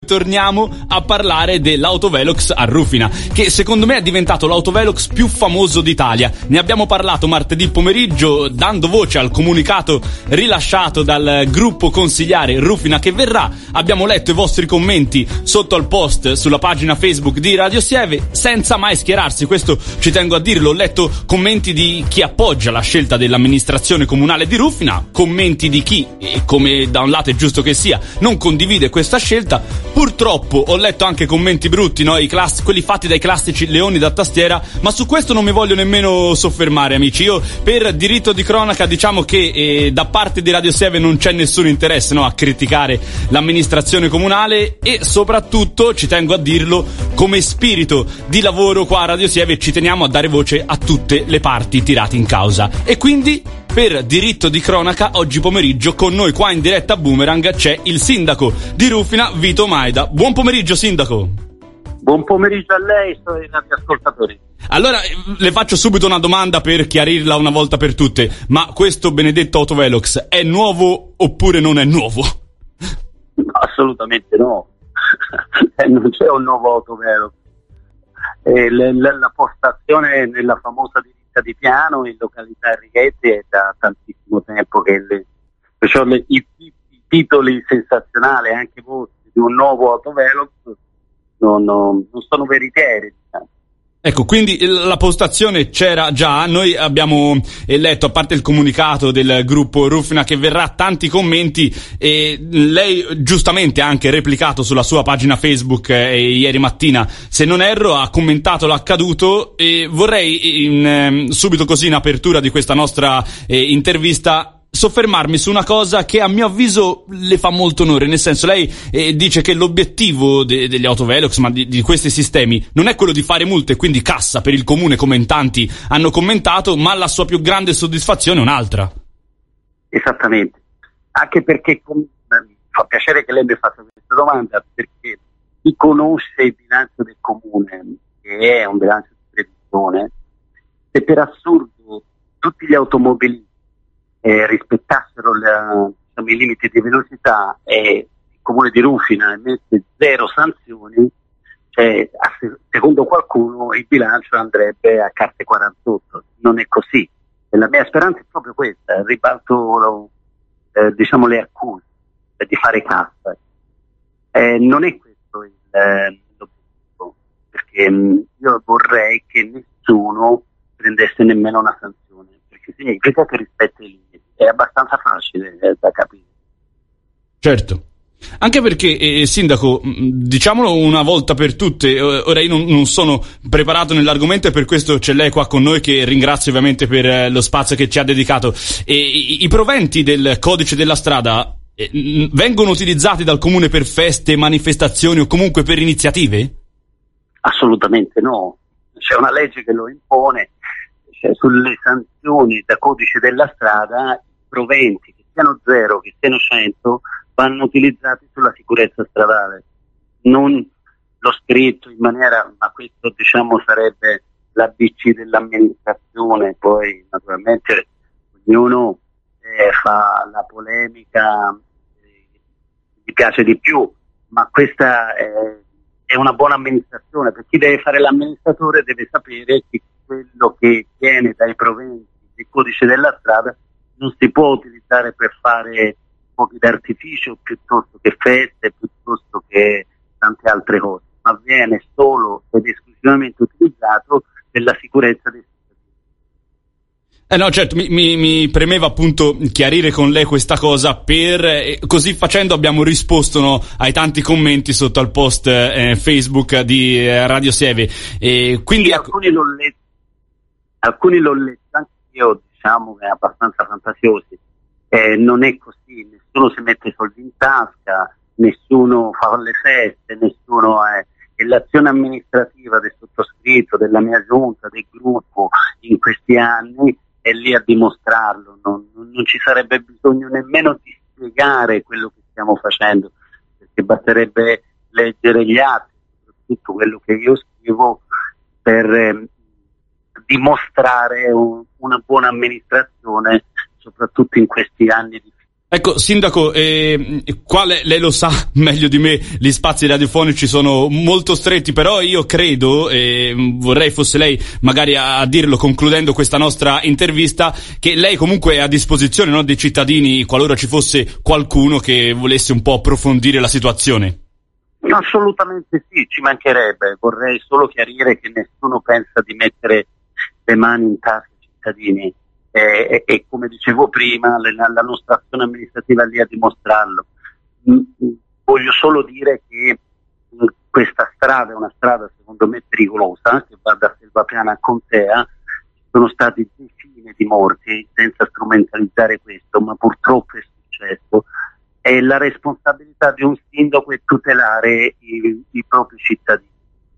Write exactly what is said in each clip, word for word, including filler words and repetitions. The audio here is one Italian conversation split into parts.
torniamo a parlare dell'autovelox a Rufina, che secondo me è diventato l'autovelox più famoso d'Italia. Ne abbiamo parlato martedì pomeriggio, dando voce al comunicato rilasciato dal gruppo consigliare Rufina che verrà. Abbiamo letto i vostri commenti sotto al post sulla pagina Facebook di Radio Sieve, senza mai schierarsi, questo ci tengo a dirlo. Ho letto commenti di chi appoggia la scelta dell'amministrazione comunale di Rufina, commenti di chi, e come da un lato è giusto che sia, non condivide questa scelta. Purtroppo ho letto anche commenti brutti, no? I class- quelli fatti dai classici leoni da tastiera, ma su questo non mi voglio nemmeno soffermare, amici. Io per diritto di cronaca diciamo che eh, da parte di Radio Sieve non c'è nessun interesse, no, a criticare l'amministrazione comunale, e soprattutto ci tengo a dirlo, come spirito di lavoro qua a Radio Sieve ci teniamo a dare voce a tutte le parti tirate in causa. E quindi per diritto di cronaca oggi pomeriggio con noi qua in diretta a Boomerang c'è il sindaco di Rufina, Vito Maida. Buon pomeriggio, sindaco. Buon pomeriggio a lei e ai radioascoltatori. Allora le faccio subito una domanda per chiarirla una volta per tutte: ma questo benedetto autovelox è nuovo oppure non è nuovo? No, assolutamente no. Non c'è un nuovo autovelox. Eh, l- l- la postazione nella famosa divisa di Piano in località Righetti è da tantissimo tempo che le, perciò le, i, i, i titoli sensazionali anche vostri di un nuovo autovelox non, non, non sono veritieri, diciamo. Ecco, quindi la postazione c'era già. Noi abbiamo letto, a parte il comunicato del gruppo Rufina che verrà, tanti commenti, e lei giustamente ha anche replicato sulla sua pagina Facebook eh, ieri mattina, se non erro, ha commentato l'accaduto. E vorrei in, eh, subito così in apertura di questa nostra eh, intervista soffermarmi su una cosa che a mio avviso le fa molto onore, nel senso, lei eh, dice che l'obiettivo de- degli autovelox, ma di-, di questi sistemi, non è quello di fare multe, quindi cassa per il comune come in tanti hanno commentato, ma la sua più grande soddisfazione è un'altra. Esattamente, anche perché com- mi fa piacere che lei mi faccia questa domanda, perché chi conosce il bilancio del comune, che è un bilancio di previsione, se per assurdo tutti gli automobilisti Eh, rispettassero la, diciamo, i limiti di velocità e il comune di Rufina emette zero sanzioni, cioè, a se- secondo qualcuno il bilancio andrebbe a carte quarantotto. Non è così, e la mia speranza è proprio questa: ribalto eh, diciamo le accuse eh, di fare cassa. Eh, non è questo il, eh, l'obiettivo, perché mh, io vorrei che nessuno prendesse nemmeno una sanzione, perché significa che rispetta i limiti. È abbastanza facile eh, da capire. Certo. Anche perché, eh, sindaco, diciamolo una volta per tutte, ora io non, non sono preparato nell'argomento e per questo c'è lei qua con noi, che ringrazio ovviamente per eh, lo spazio che ci ha dedicato. E, i, i proventi del codice della strada eh, vengono utilizzati dal comune per feste, manifestazioni o comunque per iniziative? Assolutamente no. C'è una legge che lo impone. Cioè, sulle sanzioni da codice della strada, proventi, che siano zero, che siano cento, vanno utilizzati sulla sicurezza stradale, non lo scritto in maniera, ma questo diciamo sarebbe l'A B C dell'amministrazione. Poi naturalmente ognuno eh, fa la polemica eh, gli piace di più, ma questa eh, è una buona amministrazione, perché chi deve fare l'amministratore deve sapere che quello che viene dai proventi del codice della strada non si può utilizzare per fare fuochi d'artificio piuttosto che feste, piuttosto che tante altre cose, ma viene solo ed esclusivamente utilizzato per la sicurezza dei cittadini. Eh no, certo, mi, mi, mi premeva appunto chiarire con lei questa cosa, per eh, così facendo abbiamo risposto, no, ai tanti commenti sotto al post eh, Facebook di eh, Radio Sieve. E quindi sì, alcuni l'ho letto, alcuni l'ho letto anche io, diciamo che è abbastanza fantasiosi. Eh, non è così, nessuno si mette i soldi in tasca, nessuno fa le feste, nessuno è, è l'azione amministrativa del sottoscritto, della mia giunta, del gruppo in questi anni è lì a dimostrarlo. Non, non ci sarebbe bisogno nemmeno di spiegare quello che stiamo facendo, perché basterebbe leggere gli atti, soprattutto quello che io scrivo, per eh, dimostrare un, una buona amministrazione, soprattutto in questi anni difficili. Ecco, sindaco, eh, quale, lei lo sa meglio di me, gli spazi radiofonici sono molto stretti, però io credo, e eh, vorrei fosse lei magari a, a dirlo concludendo questa nostra intervista, che lei comunque è a disposizione, no, dei cittadini qualora ci fosse qualcuno che volesse un po' approfondire la situazione. Assolutamente sì, ci mancherebbe. Vorrei solo chiarire che nessuno pensa di mettere le mani in tasca ai cittadini. E, e come dicevo prima, la, la nostra azione amministrativa è lì a dimostrarlo. Mm, voglio solo dire che mm, questa strada è una strada secondo me pericolosa, che va da Selvapiana a Contea. Ci sono stati decine di morti, senza strumentalizzare questo, ma purtroppo è successo. E la responsabilità di un sindaco è tutelare i, i propri cittadini.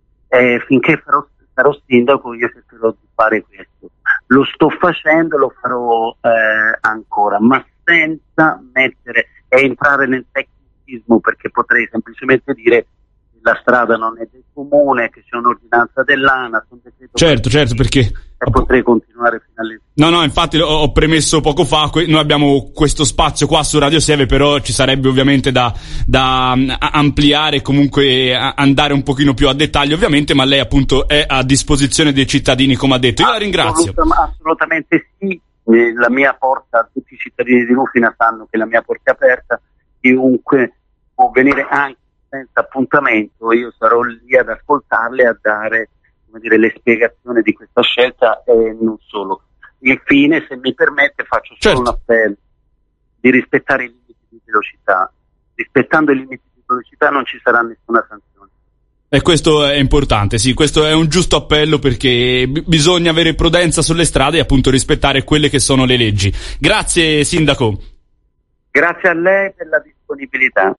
E finché farò, sarò sindaco io cercherò di fare questo. Lo sto facendo, lo farò eh, ancora, ma senza mettere e entrare nel tecnicismo, perché potrei semplicemente dire che la strada non è del comune, che c'è un'ordinanza dell'ANAS, un decreto. Certo, certo, perché e potrei continuare fino alle... No, no, infatti ho premesso poco fa, noi abbiamo questo spazio qua su Radio Seve, però ci sarebbe ovviamente da, da ampliare e comunque andare un pochino più a dettaglio ovviamente, ma lei appunto è a disposizione dei cittadini, come ha detto. Io la ringrazio. Assolutamente sì, la mia porta, tutti i cittadini di Rufina sanno che la mia porta è aperta, chiunque può venire anche senza appuntamento, io sarò lì ad ascoltarle e a dare, come dire, le spiegazioni di questa scelta e non solo. Infine, se mi permette, faccio solo certo. un appello di rispettare i limiti di velocità. Rispettando i limiti di velocità non ci sarà nessuna sanzione. E questo è importante, sì, questo è un giusto appello, perché b- bisogna avere prudenza sulle strade e appunto rispettare quelle che sono le leggi. Grazie, sindaco. Grazie a lei per la disponibilità.